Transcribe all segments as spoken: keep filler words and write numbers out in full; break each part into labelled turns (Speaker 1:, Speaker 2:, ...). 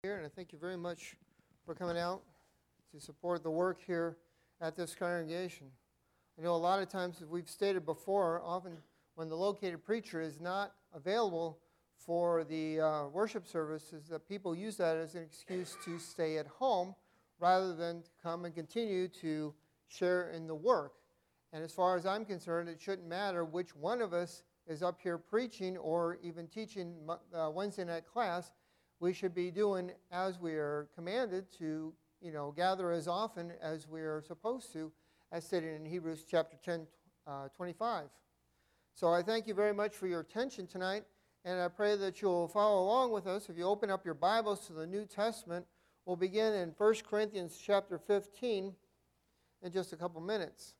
Speaker 1: Here, and I thank you very much for coming out to support the work here at this congregation. I know a lot of times, as we've stated before, often when the located preacher is not available for the uh, worship services, that people use that as an excuse to stay at home rather than to come and continue to share in the work. And as far as I'm concerned, it shouldn't matter which one of us is up here preaching or even teaching uh, Wednesday night class. We should be doing as we are commanded to, you know, gather as often as we are supposed to, as stated in Hebrews chapter ten, uh, twenty-five. So I thank you very much for your attention tonight, and I pray that you'll follow along with us. If you open up your Bibles to the New Testament, we'll begin in First Corinthians chapter fifteen in just a couple minutes.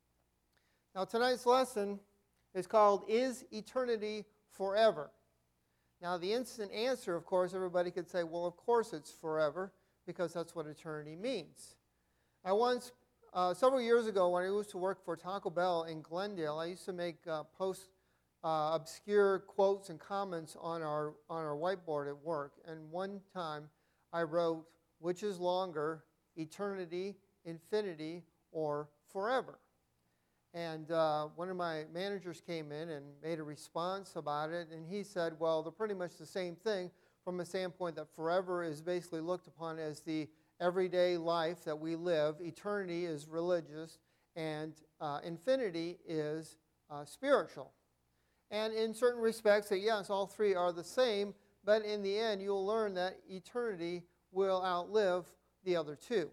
Speaker 1: Now tonight's lesson is called, Is Eternity Forever? Now, the instant answer, of course, everybody could say, well, of course it's forever, because that's what eternity means. I once, uh, several years ago, when I used to work for Taco Bell in Glendale, I used to make uh, post uh, obscure quotes and comments on our, on our whiteboard at work. And one time I wrote, which is longer, eternity, infinity, or forever? And uh, one of my managers came in and made a response about it, and he said, well, they're pretty much the same thing from a standpoint that forever is basically looked upon as the everyday life that we live. Eternity is religious, and uh, infinity is uh, spiritual. And in certain respects, that yes, all three are the same, but in the end, you'll learn that eternity will outlive the other two.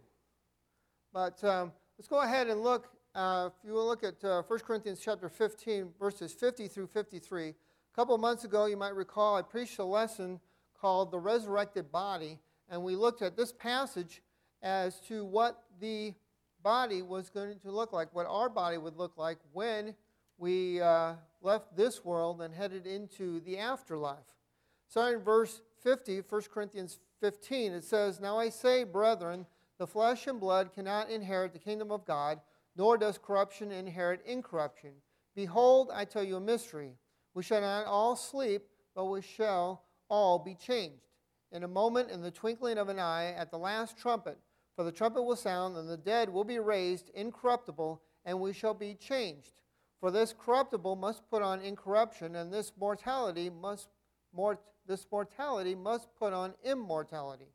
Speaker 1: But um, let's go ahead and look. Uh, if you will look at uh, First Corinthians chapter fifteen, verses fifty through fifty-three. A couple of months ago, you might recall, I preached a lesson called The Resurrected Body, and we looked at this passage as to what the body was going to look like, what our body would look like when we uh, left this world and headed into the afterlife. So in verse fifty, First Corinthians fifteen, it says, Now I say, brethren, the flesh and blood cannot inherit the kingdom of God, nor does corruption inherit incorruption. Behold, I tell you a mystery. We shall not all sleep, but we shall all be changed. In a moment, in the twinkling of an eye, at the last trumpet. For the trumpet will sound, and the dead will be raised incorruptible, and we shall be changed. For this corruptible must put on incorruption, and this mortality must mort, this mortality must put on immortality.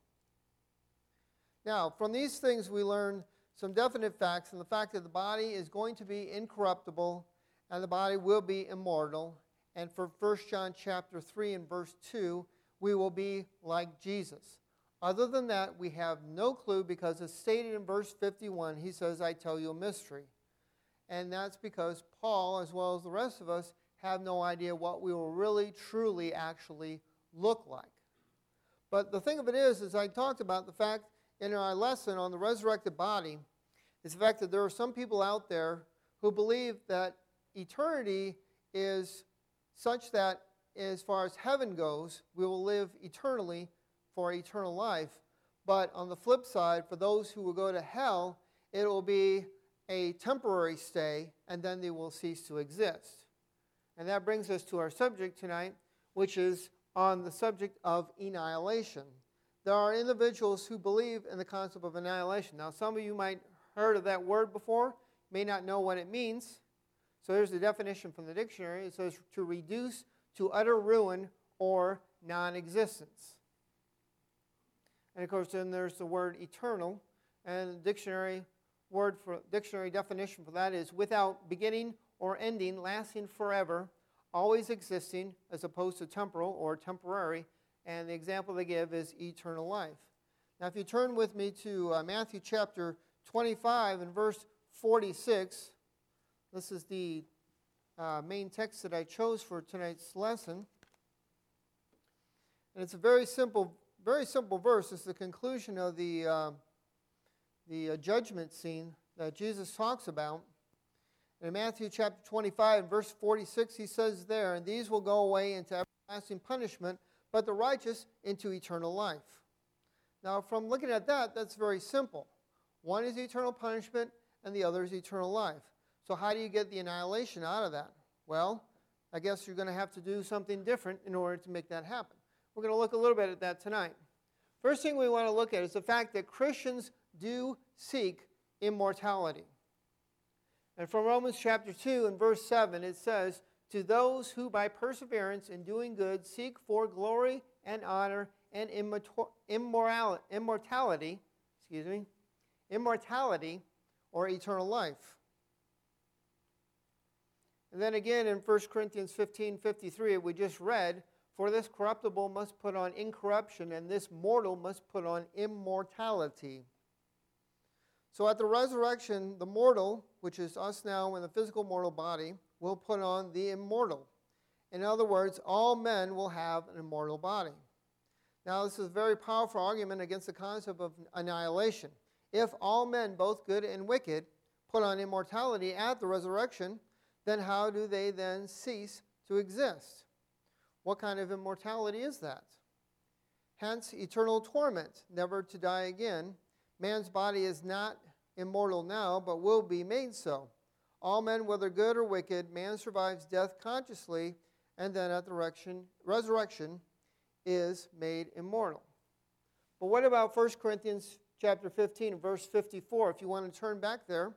Speaker 1: Now, from these things we learn some definite facts, and the fact that the body is going to be incorruptible and the body will be immortal. And for First John chapter three and verse two, we will be like Jesus. Other than that, we have no clue, because it's stated in verse fifty-one, he says, I tell you a mystery. And that's because Paul, as well as the rest of us, have no idea what we will really, truly, actually look like. But the thing of it is, as I talked about, the fact in our lesson on the resurrected body, is the fact that there are some people out there who believe that eternity is such that as far as heaven goes, we will live eternally for eternal life. But on the flip side, for those who will go to hell, it will be a temporary stay, and then they will cease to exist. And that brings us to our subject tonight, which is on the subject of annihilation. There are individuals who believe in the concept of annihilation. Now, some of you might heard of that word before, may not know what it means. So here's the definition from the dictionary. It says to reduce to utter ruin or non-existence. And of course, then there's the word eternal, and the dictionary word for dictionary definition for that is without beginning or ending, lasting forever, always existing, as opposed to temporal or temporary. And the example they give is eternal life. Now, if you turn with me to uh, Matthew chapter twenty-five and verse forty-six, this is the uh, main text that I chose for tonight's lesson. And it's a very simple, very simple verse. It's the conclusion of the, uh, the uh, judgment scene that Jesus talks about. In Matthew chapter twenty-five and verse forty-six, he says there, And these will go away into everlasting punishment, but the righteous into eternal life. Now, from looking at that, that's very simple. One is eternal punishment, and the other is eternal life. So how do you get the annihilation out of that? Well, I guess you're going to have to do something different in order to make that happen. We're going to look a little bit at that tonight. First thing we want to look at is the fact that Christians do seek immortality. And from Romans chapter two and verse seven, it says, "To those who by perseverance in doing good seek for glory and honor and immortality, immortality, excuse me, immortality or eternal life." And then again in First Corinthians fifteen fifty-three, we just read, "For this corruptible must put on incorruption, and this mortal must put on immortality." So at the resurrection, the mortal, which is us now in the physical mortal body, will put on the immortal. In other words, all men will have an immortal body. Now, this is a very powerful argument against the concept of annihilation. If all men, both good and wicked, put on immortality at the resurrection, then how do they then cease to exist? What kind of immortality is that? Hence, eternal torment, never to die again. Man's body is not immortal now, but will be made so. All men, whether good or wicked, man survives death consciously, and then at the resurrection, resurrection is made immortal. But what about First Corinthians chapter fifteen, verse fifty-four? If you want to turn back there,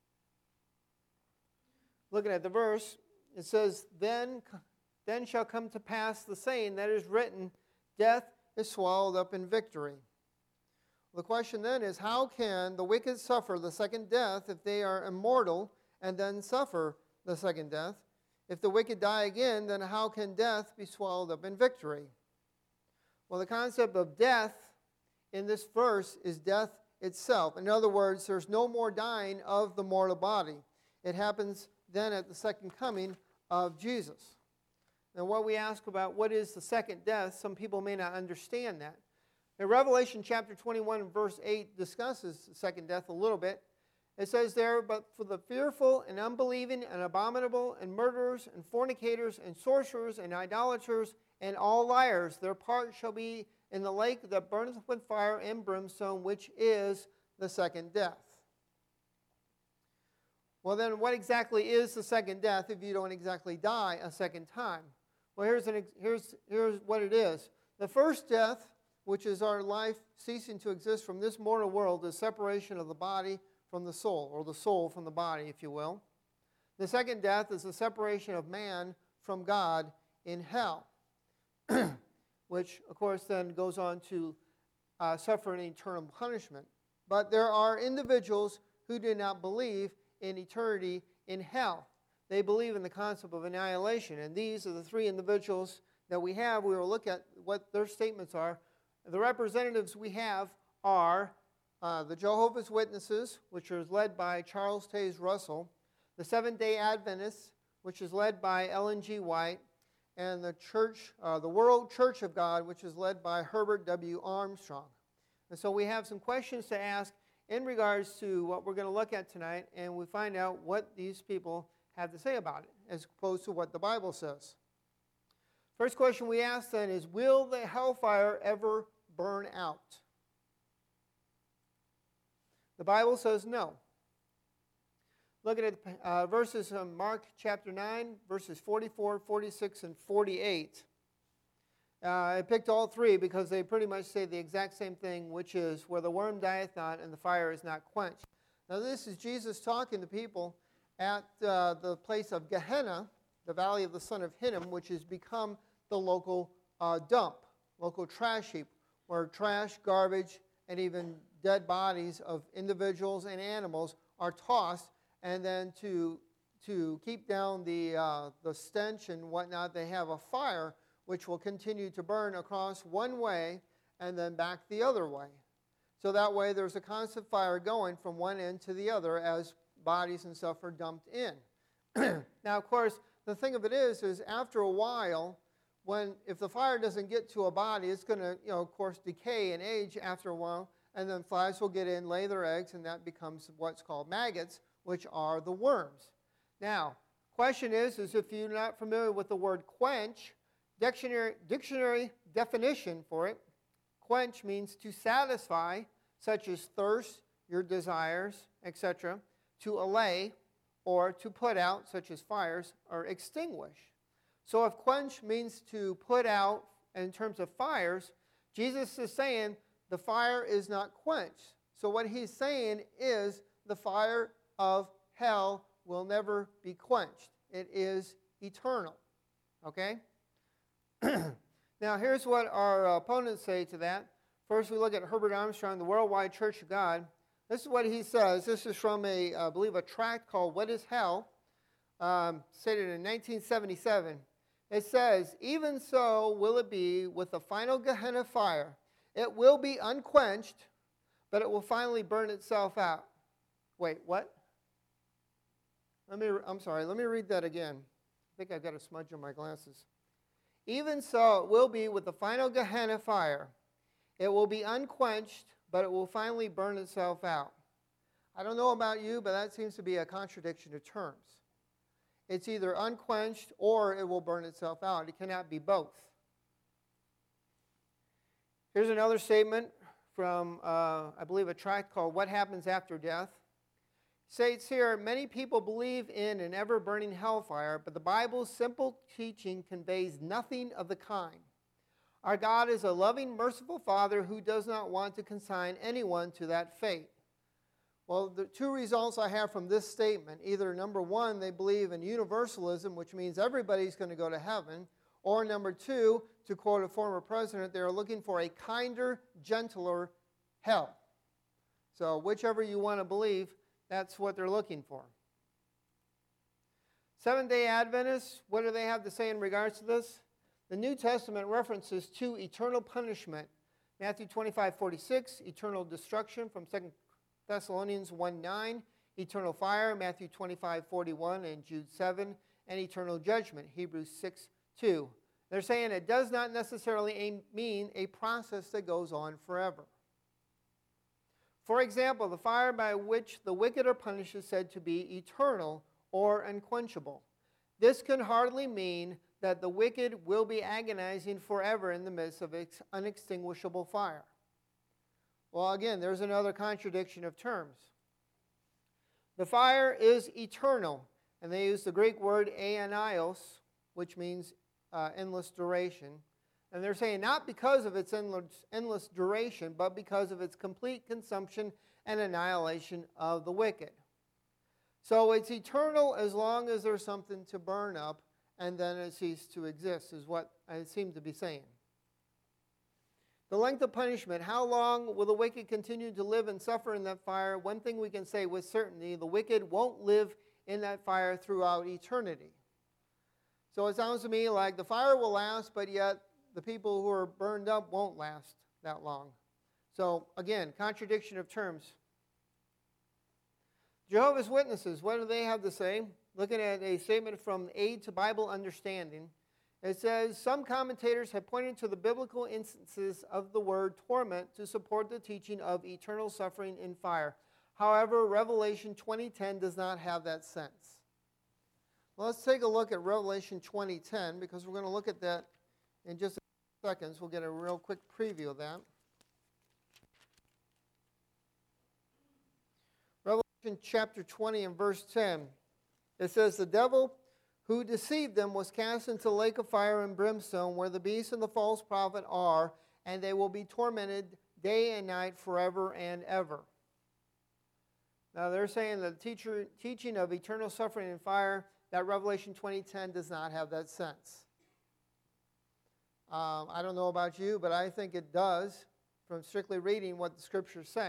Speaker 1: looking at the verse, it says, Then, then shall come to pass the saying that is written, death is swallowed up in victory. The question then is, how can the wicked suffer the second death if they are immortal and then suffer the second death? If the wicked die again, then how can death be swallowed up in victory? Well, the concept of death in this verse is death itself. In other words, there's no more dying of the mortal body. It happens then at the second coming of Jesus. Now, what we ask about what is the second death, some people may not understand that. In Revelation chapter twenty-one and verse eight discusses the second death a little bit. It says there, "But for the fearful and unbelieving and abominable and murderers and fornicators and sorcerers and idolaters and all liars, their part shall be in the lake that burneth with fire and brimstone, which is the second death." Well, then what exactly is the second death if you don't exactly die a second time? Well, here's, an, here's, here's what it is. The first death, which is our life ceasing to exist from this mortal world, is separation of the body from the soul, or the soul from the body, if you will. The second death is the separation of man from God in hell, which, of course, then goes on to uh, suffer an eternal punishment. But there are individuals who do not believe in eternity in hell. They believe in the concept of annihilation, and these are the three individuals that we have. We will look at what their statements are. The representatives we have are uh, the Jehovah's Witnesses, which is led by Charles Taze Russell, the Seventh-day Adventists, which is led by Ellen G. White, and the Church, uh, the World Church of God, which is led by Herbert W. Armstrong. And so we have some questions to ask in regards to what we're going to look at tonight, and we find out what these people have to say about it, as opposed to what the Bible says. First question we ask then is, will the hellfire ever burn out? The Bible says no. Look at uh, verses from Mark chapter nine, verses forty-four, forty-six, and forty-eight. Uh, I picked all three because they pretty much say the exact same thing, which is, where the worm dieth not and the fire is not quenched. Now this is Jesus talking to people at uh, the place of Gehenna, the valley of the son of Hinnom, which has become the local uh, dump, local trash heap, where trash, garbage, and even dead bodies of individuals and animals are tossed, and then to, to keep down the, uh, the stench and whatnot, they have a fire which will continue to burn across one way and then back the other way. So that way there's a constant fire going from one end to the other as bodies and stuff are dumped in. Now, of course, the thing of it is, is after a while, when if the fire doesn't get to a body, it's going to, you know, of course, decay and age after a while, and then flies will get in, lay their eggs, and that becomes what's called maggots, which are the worms. Now, question is, is if you're not familiar with the word quench, dictionary, dictionary definition for it, quench means to satisfy, such as thirst, your desires, et cetera, to allay, or to put out, such as fires, or extinguish. So if quench means to put out in terms of fires, Jesus is saying the fire is not quenched. So what he's saying is the fire of hell will never be quenched. It is eternal. Okay? Now, here's what our opponents say to that. First, we look at Herbert Armstrong, the Worldwide Church of God. This is what he says. This is from, a, I believe, a tract called What is Hell, um, stated in nineteen seventy-seven. It says, even so will it be with the final Gehenna fire. It will be unquenched, but it will finally burn itself out. Wait, what? Let me, I'm sorry, let me read that again. I think I've got a smudge on my glasses. Even so it will be with the final Gehenna fire. It will be unquenched, but it will finally burn itself out. I don't know about you, but that seems to be a contradiction of terms. It's either unquenched or it will burn itself out. It cannot be both. Here's another statement from, uh, I believe, a tract called What Happens After Death. It states here, many people believe in an ever-burning hellfire, but the Bible's simple teaching conveys nothing of the kind. Our God is a loving, merciful Father who does not want to consign anyone to that fate. Well, the two results I have from this statement, either number one, they believe in universalism, which means everybody's going to go to heaven, or number two, to quote a former president, they're looking for a kinder, gentler hell. So whichever you want to believe, that's what they're looking for. Seventh-day Adventists, what do they have to say in regards to this? The New Testament references to eternal punishment. Matthew twenty-five forty-six, eternal destruction from Second Thessalonians one nine, eternal fire, Matthew twenty-five forty-one and Jude seven, and eternal judgment, Hebrews six two. They're saying it does not necessarily mean a process that goes on forever. For example, the fire by which the wicked are punished is said to be eternal or unquenchable. This can hardly mean that the wicked will be agonizing forever in the midst of unextinguishable fire. Well, again, there's another contradiction of terms. The fire is eternal, and they use the Greek word aionios, which means uh, endless duration. And they're saying not because of its endless, endless duration, but because of its complete consumption and annihilation of the wicked. So it's eternal as long as there's something to burn up, and then it ceases to exist, is what I seem to be saying. The length of punishment, how long will the wicked continue to live and suffer in that fire? One thing we can say with certainty, the wicked won't live in that fire throughout eternity. So it sounds to me like the fire will last, but yet the people who are burned up won't last that long. So again, contradiction of terms. Jehovah's Witnesses, what do they have to say? Looking at a statement from Aid to Bible Understanding, it says, some commentators have pointed to the biblical instances of the word torment to support the teaching of eternal suffering in fire. However, Revelation twenty ten does not have that sense. Well, let's take a look at Revelation twenty ten, because we're going to look at that in just a few seconds. We'll get a real quick preview of that. Revelation chapter twenty and verse ten. It says, the devil who deceived them was cast into the lake of fire and brimstone, where the beast and the false prophet are, and they will be tormented day and night forever and ever. Now they're saying that the teacher, teaching of eternal suffering and fire, that Revelation twenty ten does not have that sense. Um, I don't know about you, but I think it does from strictly reading what the Scriptures say.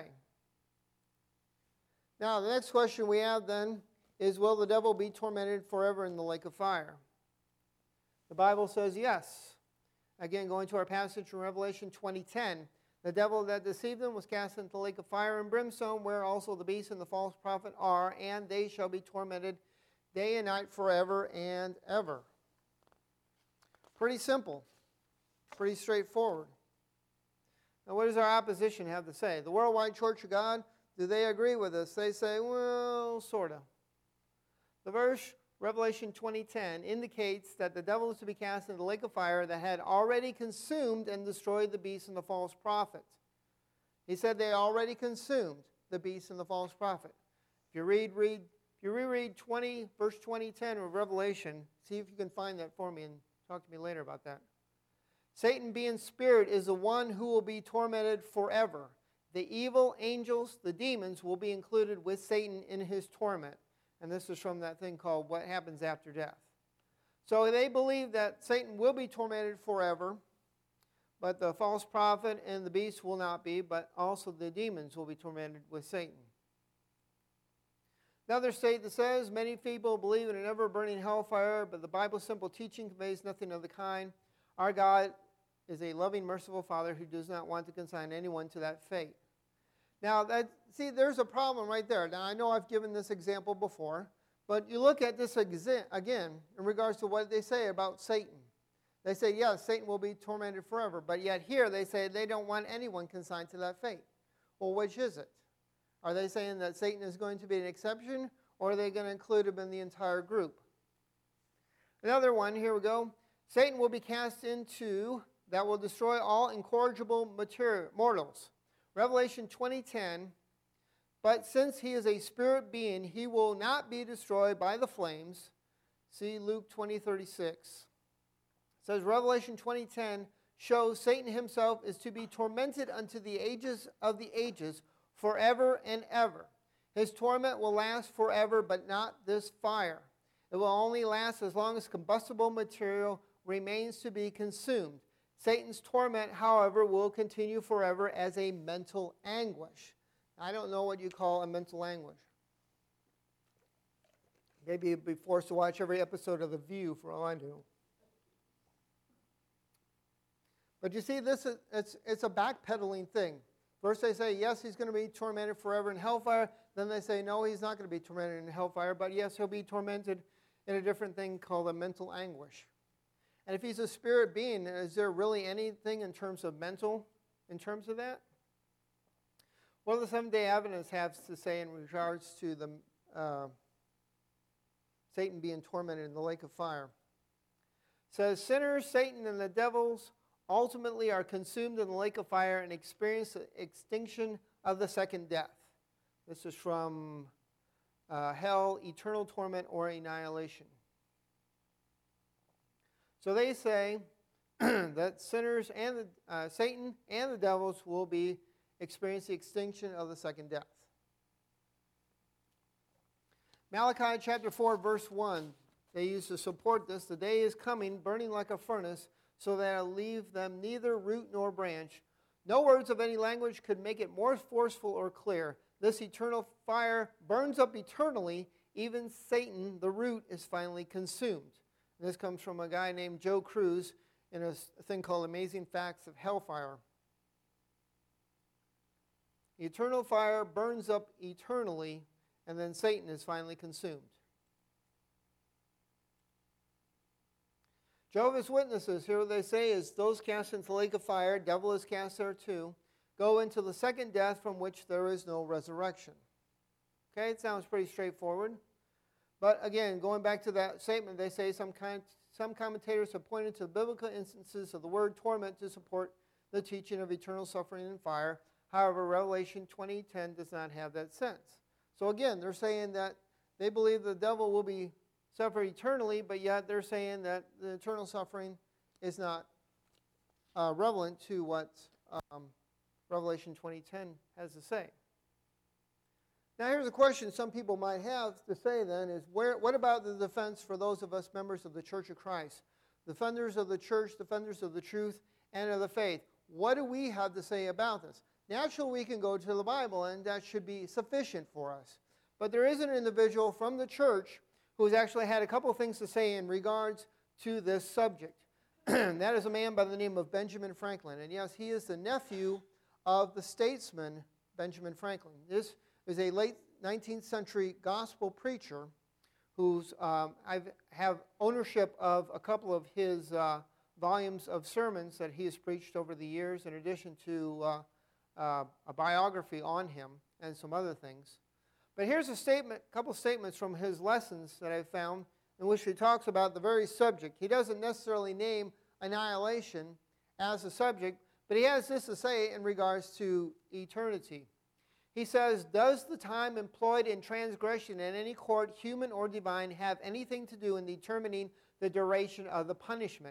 Speaker 1: Now the next question we have then is, will the devil be tormented forever in the lake of fire? The Bible says yes. Again, going to our passage from Revelation twenty ten, the devil that deceived them was cast into the lake of fire and brimstone, where also the beast and the false prophet are, and they shall be tormented day and night forever and ever. Pretty simple. Pretty straightforward. Now, what does our opposition have to say? The Worldwide Church of God, do they agree with us? They say, well, sort of. The verse, Revelation twenty ten, indicates that the devil is to be cast into the lake of fire that had already consumed and destroyed the beast and the false prophet. He said they already consumed the beast and the false prophet. If you read, read, if you reread twenty, verse twenty ten of Revelation, see if you can find that for me and talk to me later about that. Satan, being spirit, is the one who will be tormented forever. The evil angels, the demons, will be included with Satan in his torment. And this is from that thing called What Happens After Death. So they believe that Satan will be tormented forever, but the false prophet and the beast will not be, but also the demons will be tormented with Satan. Another statement says, many people believe in an ever-burning hellfire, but the Bible's simple teaching conveys nothing of the kind. Our God is a loving, merciful Father who does not want to consign anyone to that fate. Now, that, see, there's a problem right there. Now, I know I've given this example before, but you look at this exa- again in regards to what they say about Satan. They say, yes, Satan will be tormented forever, but yet here they say they don't want anyone consigned to that fate. Well, which is it? Are they saying that Satan is going to be an exception, or are they going to include him in the entire group? Another one, here we go. Satan will be cast into that will destroy all incorrigible material, mortals. Revelation twenty ten, but since he is a spirit being, he will not be destroyed by the flames. See Luke twenty thirty-six. It says Revelation twenty ten shows Satan himself is to be tormented unto the ages of the ages, forever and ever. His torment will last forever, but not this fire. It will only last as long as combustible material remains to be consumed. Satan's torment, however, will continue forever as a mental anguish. I don't know what you call a mental anguish. Maybe you'd be forced to watch every episode of The View for all I know. But you see, this is it's, it's a backpedaling thing. First they say, yes, he's going to be tormented forever in hellfire. Then they say, no, he's not going to be tormented in hellfire. But yes, he'll be tormented in a different thing called a mental anguish. And if he's a spirit being, is there really anything in terms of mental, in terms of that? What do the Seventh-day Adventists have to say in regards to the uh, Satan being tormented in the lake of fire? It says, sinners, Satan, and the devils ultimately are consumed in the lake of fire and experience the extinction of the second death. This is from uh, hell, eternal torment, or annihilation. So they say that sinners and the, uh, Satan and the devils will be experience the extinction of the second death. Malachi chapter four, verse one, they use to support this. The day is coming, burning like a furnace, so that I'll leave them neither root nor branch. No words of any language could make it more forceful or clear. This eternal fire burns up eternally. Even Satan, the root, is finally consumed. And this comes from a guy named Joe Cruz in a thing called Amazing Facts of Hellfire. The eternal fire burns up eternally, and then Satan is finally consumed. Jehovah's Witnesses, here what they say is, those cast into the lake of fire, devil is cast there too, go into the second death from which there is no resurrection. Okay, it sounds pretty straightforward. But again, going back to that statement, they say some, kind, some commentators have pointed to biblical instances of the word torment to support the teaching of eternal suffering and fire. However, Revelation twenty ten does not have that sense. So again, they're saying that they believe the devil will be suffer eternally, but yet they're saying that the eternal suffering is not uh, relevant to what um, Revelation twenty ten has to say. Now here's a question some people might have to say then is, where, what about the defense for those of us members of the Church of Christ? Defenders of the church, defenders of the truth, and of the faith. What do we have to say about this? Naturally, we can go to the Bible, and that should be sufficient for us. But there is an individual from the church who has actually had a couple of things to say in regards to this subject. That is a man by the name of Benjamin Franklin. And yes, he is the nephew of the statesman Benjamin Franklin. This is a late nineteenth century gospel preacher who's, um, I have ownership of a couple of his uh, volumes of sermons that he has preached over the years, in addition to uh, uh, a biography on him and some other things. But here's a statement, a couple statements from his lessons that I found in which he talks about the very subject. He doesn't necessarily name annihilation as a subject, but he has this to say in regards to eternity. He says, does the time employed in transgression in any court, human or divine, have anything to do in determining the duration of the punishment?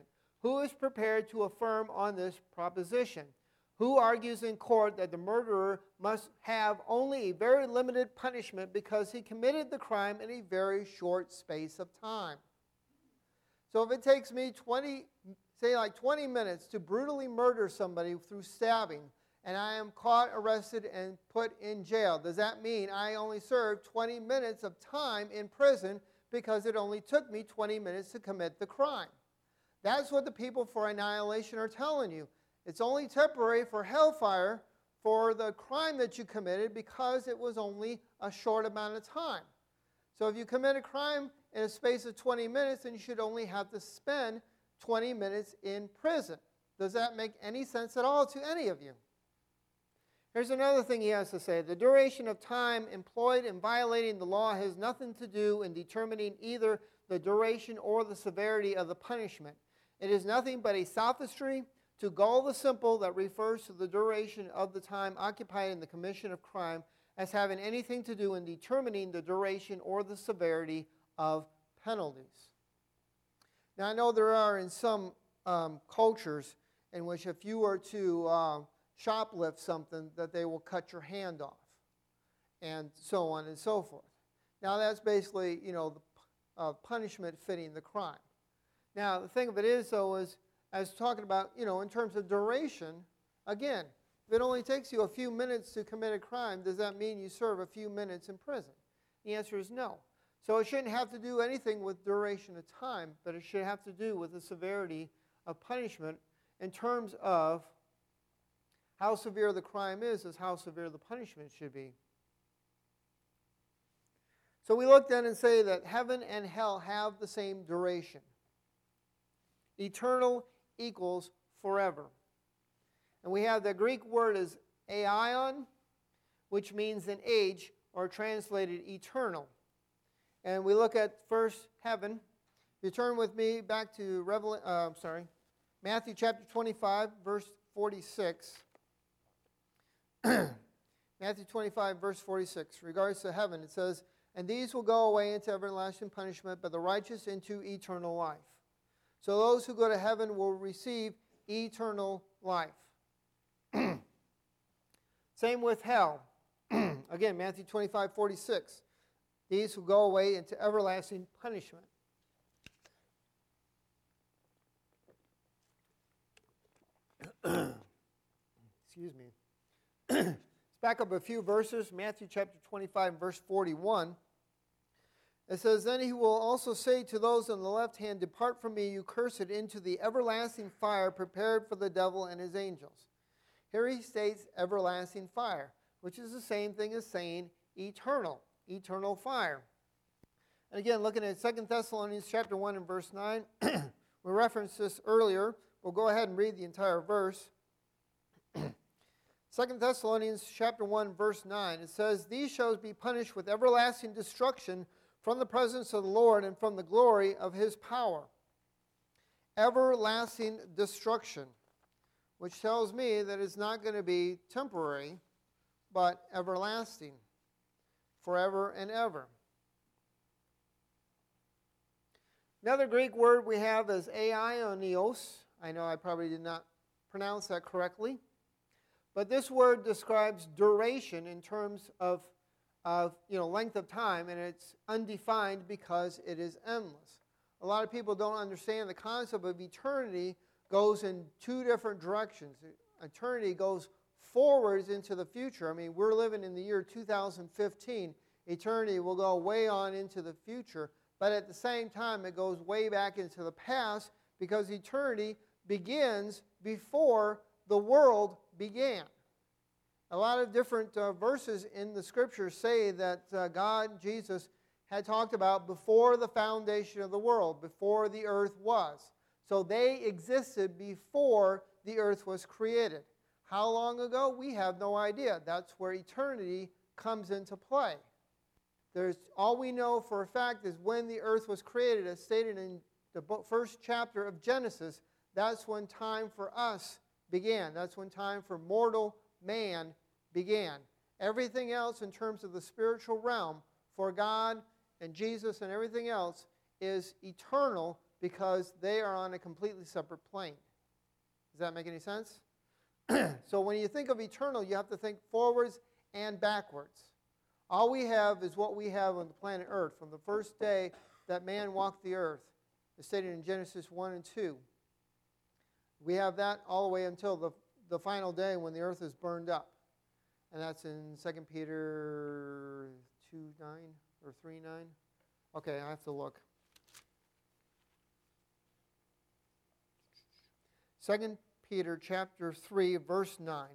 Speaker 1: Who is prepared to affirm on this proposition? Who argues in court that the murderer must have only a very limited punishment because he committed the crime in a very short space of time? So if it takes me twenty, say like twenty minutes to brutally murder somebody through stabbing, and I am caught, arrested, and put in jail, does that mean I only served twenty minutes of time in prison because it only took me twenty minutes to commit the crime? That's what the people for annihilation are telling you. It's only temporary for hellfire for the crime that you committed because it was only a short amount of time. So if you commit a crime in a space of twenty minutes, then you should only have to spend twenty minutes in prison. Does that make any sense at all to any of you? Here's another thing he has to say. The duration of time employed in violating the law has nothing to do in determining either the duration or the severity of the punishment. It is nothing but a sophistry to gull the simple that refers to the duration of the time occupied in the commission of crime as having anything to do in determining the duration or the severity of penalties. Now, I know there are in some um, cultures in which if you were to uh, shoplift something, that they will cut your hand off, and so on and so forth. Now, that's basically, you know, the uh, punishment fitting the crime. Now, the thing of it is, though, is as talking about, you know, in terms of duration, again, if it only takes you a few minutes to commit a crime, does that mean you serve a few minutes in prison? The answer is no. So it shouldn't have to do anything with duration of time, but it should have to do with the severity of punishment in terms of how severe the crime is, is how severe the punishment should be. So we look then and say that heaven and hell have the same duration. Eternal equals forever. And we have the Greek word is aion, which means an age, or translated eternal. And we look at first heaven. If you turn with me back to Revel- uh, sorry, Matthew chapter twenty-five, verse forty-six. Matthew twenty-five, verse forty-six. Regards to heaven, it says, "And these will go away into everlasting punishment, but the righteous into eternal life." So those who go to heaven will receive eternal life. Same with hell. Again, Matthew twenty-five, forty-six. These will go away into everlasting punishment. Excuse me. Let's back up a few verses. Matthew chapter twenty-five, verse forty-one. It says, "Then he will also say to those on the left hand, 'Depart from me, you cursed, into the everlasting fire prepared for the devil and his angels.'" Here he states everlasting fire, which is the same thing as saying eternal, eternal fire. And again, looking at Second Thessalonians chapter one and verse nine, we referenced this earlier. We'll go ahead and read the entire verse. Second Thessalonians chapter one, verse nine, it says, "These shall be punished with everlasting destruction from the presence of the Lord and from the glory of his power." Everlasting destruction, which tells me that it's not going to be temporary, but everlasting, forever and ever. Another Greek word we have is aionios. I know I probably did not pronounce that correctly. But this word describes duration in terms of, of you know, length of time, and it's undefined because it is endless. A lot of people don't understand the concept of eternity goes in two different directions. Eternity goes forwards into the future. I mean, we're living in the year two thousand fifteen. Eternity will go way on into the future, but at the same time, it goes way back into the past because eternity begins before the world began. A lot of different uh, verses in the Scriptures say that uh, God, Jesus, had talked about before the foundation of the world, before the earth was. So they existed before the earth was created. How long ago? We have no idea. That's where eternity comes into play. There's, all we know for a fact is when the earth was created, as stated in the first chapter of Genesis, that's when time for us began. That's when time for mortal man began. Everything else in terms of the spiritual realm for God and Jesus and everything else is eternal because they are on a completely separate plane. Does that make any sense? So when you think of eternal, you have to think forwards and backwards. All we have is what we have on the planet Earth from the first day that man walked the earth. It's stated in Genesis one and two. We have that all the way until the, the final day when the earth is burned up. And that's in Second Peter two nine or three nine. Okay, I have to look. Second Peter chapter three, verse nine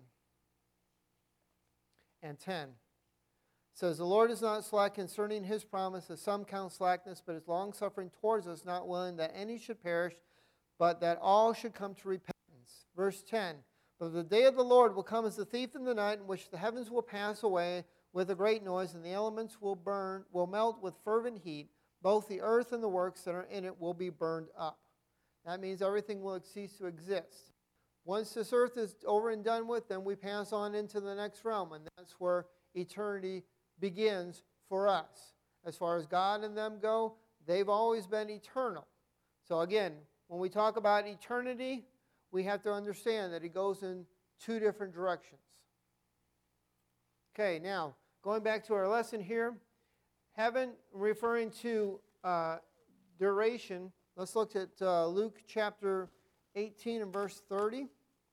Speaker 1: and ten. It says, the Lord is not slack concerning his promise, as some count slackness, but is long-suffering towards us, not willing that any should perish, but that all should come to repentance. Verse ten, but the day of the Lord will come as a thief in the night, in which the heavens will pass away with a great noise, and the elements will burn, will melt with fervent heat. Both the earth and the works that are in it will be burned up. That means everything will cease to exist. Once this earth is over and done with, then we pass on into the next realm, and that's where eternity begins for us. As far as God and them go, they've always been eternal. So again, when we talk about eternity, we have to understand that it goes in two different directions. Okay, now, going back to our lesson here, heaven referring to uh, duration, let's look at uh, Luke chapter eighteen and verse thirty.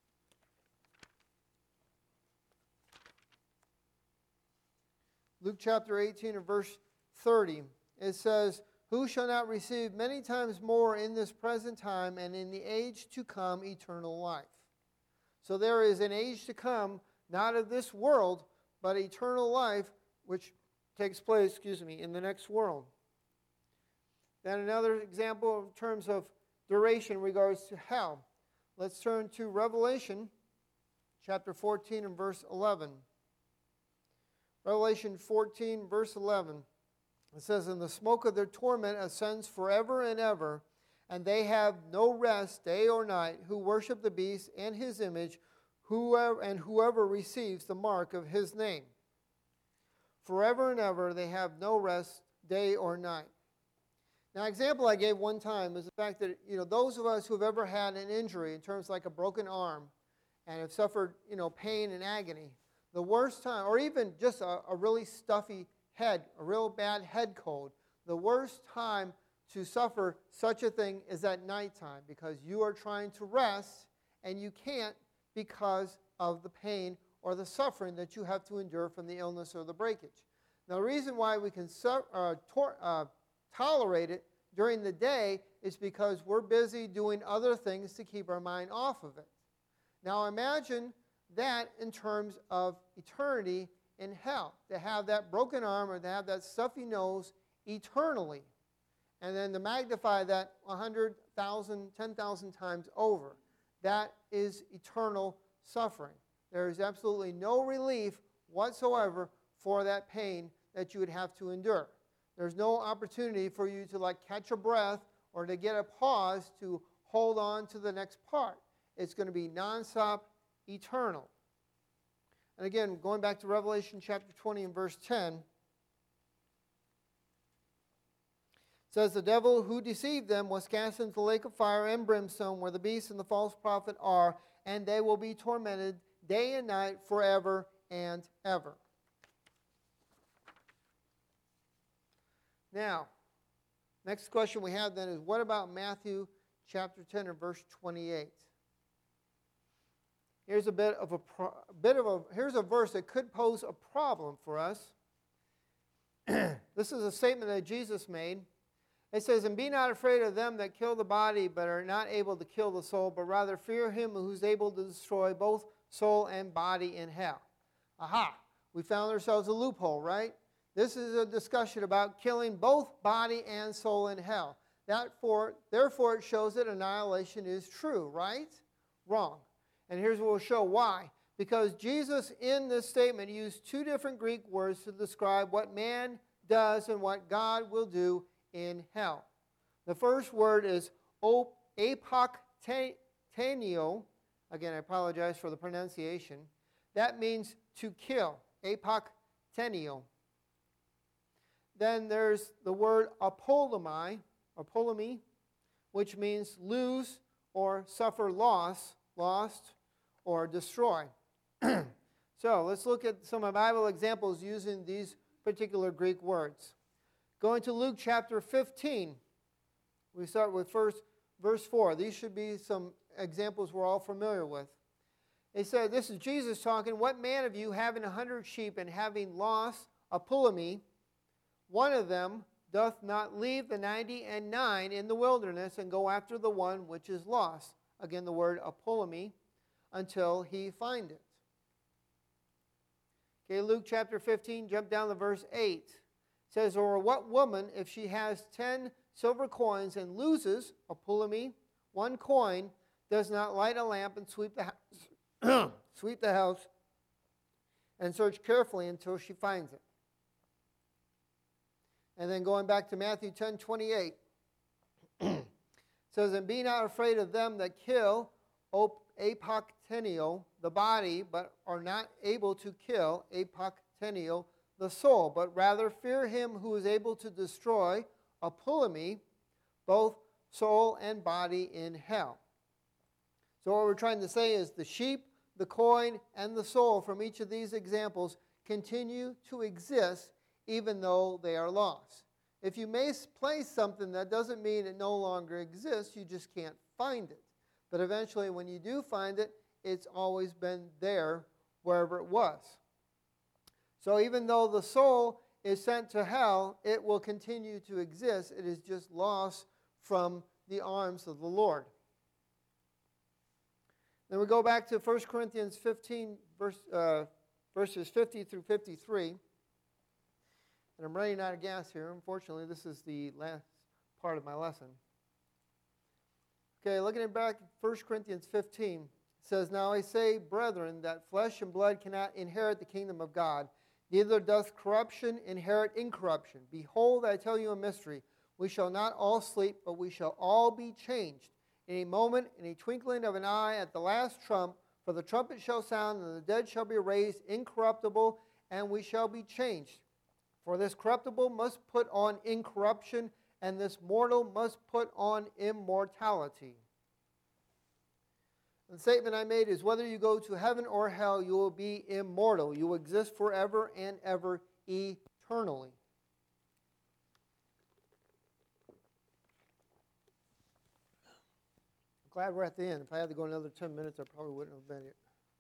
Speaker 1: Luke chapter eighteen and verse thirty. It says, who shall not receive many times more in this present time and in the age to come eternal life? So there is an age to come, not of this world, but eternal life, which takes place, excuse me, in the next world. Then another example in terms of duration in regards to hell. Let's turn to Revelation chapter fourteen and verse eleven. Revelation fourteen, verse eleven. It says, and the smoke of their torment ascends forever and ever, and they have no rest day or night, who worship the beast and his image, whoever and whoever receives the mark of his name. Forever and ever they have no rest day or night. Now, an example I gave one time is the fact that, you know, those of us who have ever had an injury in terms like a broken arm and have suffered, you know, pain and agony, the worst time, or even just a, a really stuffy head, a real bad head cold, the worst time to suffer such a thing is at nighttime, because you are trying to rest and you can't because of the pain or the suffering that you have to endure from the illness or the breakage. Now, the reason why we can su- uh, tor- uh, tolerate it during the day is because we're busy doing other things to keep our mind off of it. Now, imagine that in terms of eternity in hell, to have that broken arm or to have that stuffy nose eternally, and then to magnify that one hundred thousand, ten thousand times over. That is eternal suffering. There is absolutely no relief whatsoever for that pain that you would have to endure. There's no opportunity for you to like catch a breath or to get a pause to hold on to the next part. It's going to be nonstop, eternal. And again, going back to Revelation chapter twenty and verse ten, it says, the devil who deceived them was cast into the lake of fire and brimstone, where the beast and the false prophet are, and they will be tormented day and night forever and ever. Now, next question we have then is, what about Matthew chapter ten and verse twenty-eight? Here's a bit of a, pro, bit of a here's a verse that could pose a problem for us. This is a statement that Jesus made. It says, and be not afraid of them that kill the body, but are not able to kill the soul, but rather fear him who's able to destroy both soul and body in hell. Aha! We found ourselves a loophole, right? This is a discussion about killing both body and soul in hell. That for, therefore, it shows that annihilation is true, right? Wrong. And here's what we'll show why. Because Jesus, in this statement, used two different Greek words to describe what man does and what God will do in hell. The first word is apoktenio. Again, I apologize for the pronunciation. That means to kill. Apoktenio. Then there's the word apolumi, apolumi, which means lose or suffer loss, lost, or destroy. So let's look at some Bible examples using these particular Greek words. Going to Luke chapter fifteen, we start with first verse four. These should be some examples we're all familiar with. It said, this is Jesus talking, what man of you having a hundred sheep and having lost a pulumi, one of them doth not leave the ninety and nine in the wilderness and go after the one which is lost? Again, the word apolumi, until he find it. Okay, Luke chapter fifteen, jump down to verse eight. It says, or what woman, if she has ten silver coins and loses a pulumi, one coin, does not light a lamp and sweep the house, sweep the house and search carefully until she finds it? And then going back to Matthew ten twenty-eight, it says, and be not afraid of them that kill apoktenio, the body, but are not able to kill apoktenio, the soul, but rather fear him who is able to destroy apulumi, both soul and body in hell. So what we're trying to say is the sheep, the coin, and the soul from each of these examples continue to exist even though they are lost. If you misplace something, that doesn't mean it no longer exists. You just can't find it. But eventually, when you do find it, it's always been there wherever it was. So even though the soul is sent to hell, it will continue to exist. It is just lost from the arms of the Lord. Then we go back to First Corinthians fifteen, verse, uh, verses fifty through fifty-three. And I'm running out of gas here. Unfortunately, this is the last part of my lesson. Okay, looking at back at First Corinthians fifteen, it says, now I say, brethren, that flesh and blood cannot inherit the kingdom of God, neither doth corruption inherit incorruption. Behold, I tell you a mystery. We shall not all sleep, but we shall all be changed. In a moment, in a twinkling of an eye, at the last trump, for the trumpet shall sound, and the dead shall be raised incorruptible, and we shall be changed. For this corruptible must put on incorruption, and this mortal must put on immortality. The statement I made is, whether you go to heaven or hell, you will be immortal. You will exist forever and ever, eternally. I'm glad we're at the end. If I had to go another ten minutes, I probably wouldn't have been here.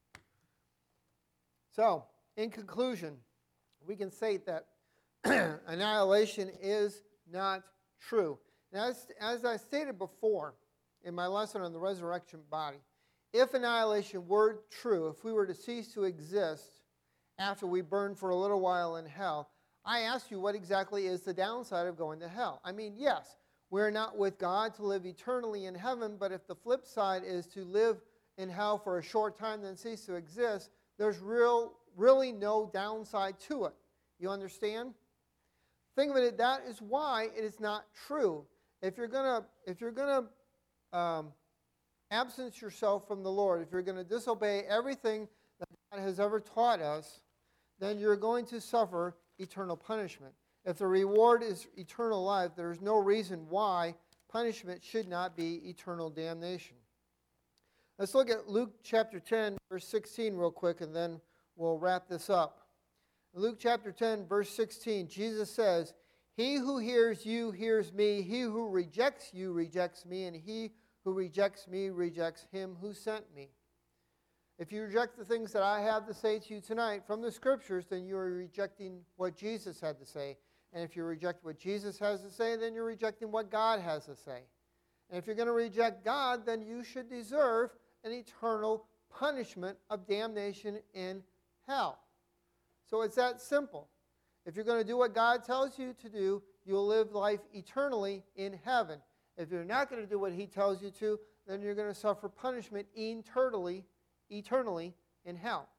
Speaker 1: So, in conclusion, we can say that annihilation is not true. Now, as, as I stated before in my lesson on the resurrection body, if annihilation were true, if we were to cease to exist after we burn for a little while in hell, I ask you, what exactly is the downside of going to hell? I mean, yes, we're not with God to live eternally in heaven, but if the flip side is to live in hell for a short time then cease to exist, there's real, really no downside to it. You understand? Think of it, that is why it is not true. If you're gonna, if you're gonna um, absence yourself from the Lord, if you're going to disobey everything that God has ever taught us, then you're going to suffer eternal punishment. If the reward is eternal life, there is no reason why punishment should not be eternal damnation. Let's look at Luke chapter ten, verse sixteen real quick, and then we'll wrap this up. Luke chapter ten, verse sixteen, Jesus says, he who hears you hears me, he who rejects you rejects me, and he who rejects me rejects him who sent me. If you reject the things that I have to say to you tonight from the Scriptures, then you are rejecting what Jesus had to say. And if you reject what Jesus has to say, then you're rejecting what God has to say. And if you're going to reject God, then you should deserve an eternal punishment of damnation in hell. So it's that simple. If you're going to do what God tells you to do, you'll live life eternally in heaven. If you're not going to do what He tells you to, then you're going to suffer punishment eternally, eternally in hell.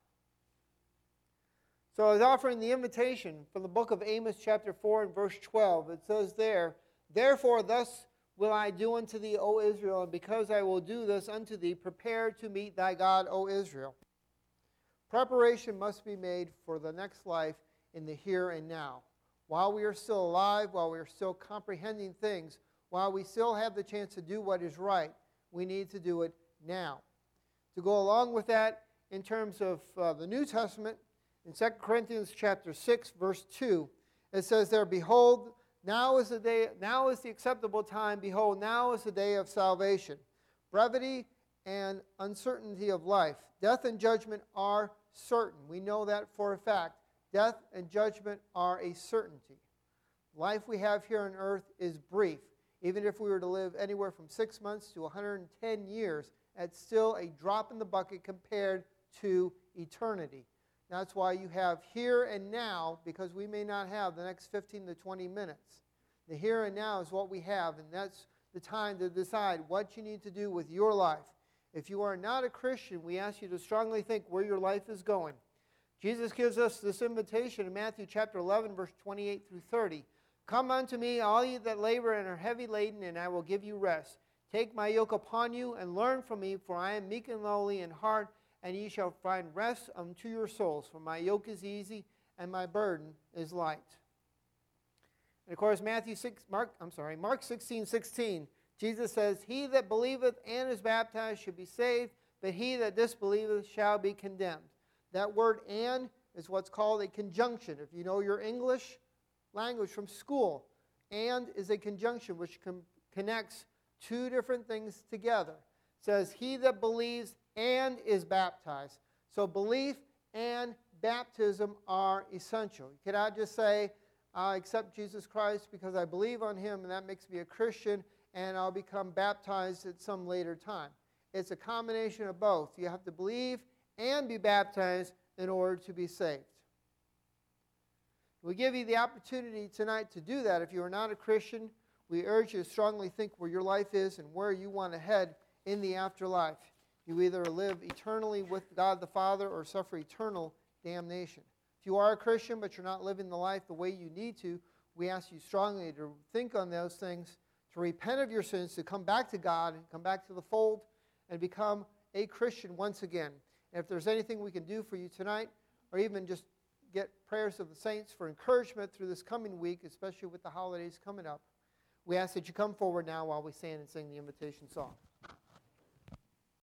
Speaker 1: So I was offering the invitation from the book of Amos chapter four and verse twelve. It says there, therefore thus will I do unto thee, O Israel, and because I will do this unto thee, prepare to meet thy God, O Israel. Preparation must be made for the next life in the here and now. While we are still alive, while we are still comprehending things, while we still have the chance to do what is right, we need to do it now. To go along with that, in terms of uh, the New Testament, in Second Corinthians chapter six, verse two, it says there, "Behold, now is the day, now is the acceptable time. Behold, now is the day of salvation. Brevity and uncertainty of life. Death and judgment are certain." We know that for a fact. Death and judgment are a certainty. Life we have here on earth is brief. Even if we were to live anywhere from six months to one hundred ten years, it's still a drop in the bucket compared to eternity. That's why you have here and now, because we may not have the next fifteen to twenty minutes. The here and now is what we have, and that's the time to decide what you need to do with your life. If you are not a Christian, we ask you to strongly think where your life is going. Jesus gives us this invitation in Matthew chapter eleven, verse twenty-eight through thirty. "Come unto me, all ye that labor and are heavy laden, and I will give you rest. Take my yoke upon you, and learn from me, for I am meek and lowly in heart, and ye shall find rest unto your souls. For my yoke is easy, and my burden is light." And of course, Matthew six, Mark, I'm sorry, Mark sixteen, sixteen, Jesus says, "He that believeth and is baptized shall be saved, but he that disbelieveth shall be condemned." That word "and" is what's called a conjunction. If you know your English language from school, "and" is a conjunction which com- connects two different things together. It says, "He that believes and is baptized." So belief and baptism are essential. You cannot just say, "I accept Jesus Christ because I believe on Him, and that makes me a Christian, and I'll become baptized at some later time." It's a combination of both. You have to believe and be baptized in order to be saved. We give you the opportunity tonight to do that. If you are not a Christian, we urge you to strongly think where your life is and where you want to head in the afterlife. You either live eternally with God the Father or suffer eternal damnation. If you are a Christian but you're not living the life the way you need to, we ask you strongly to think on those things, to repent of your sins, to come back to God and come back to the fold and become a Christian once again. And if there's anything we can do for you tonight, or even just get prayers of the saints for encouragement through this coming week, especially with the holidays coming up, we ask that you come forward now while we stand and sing the invitation song.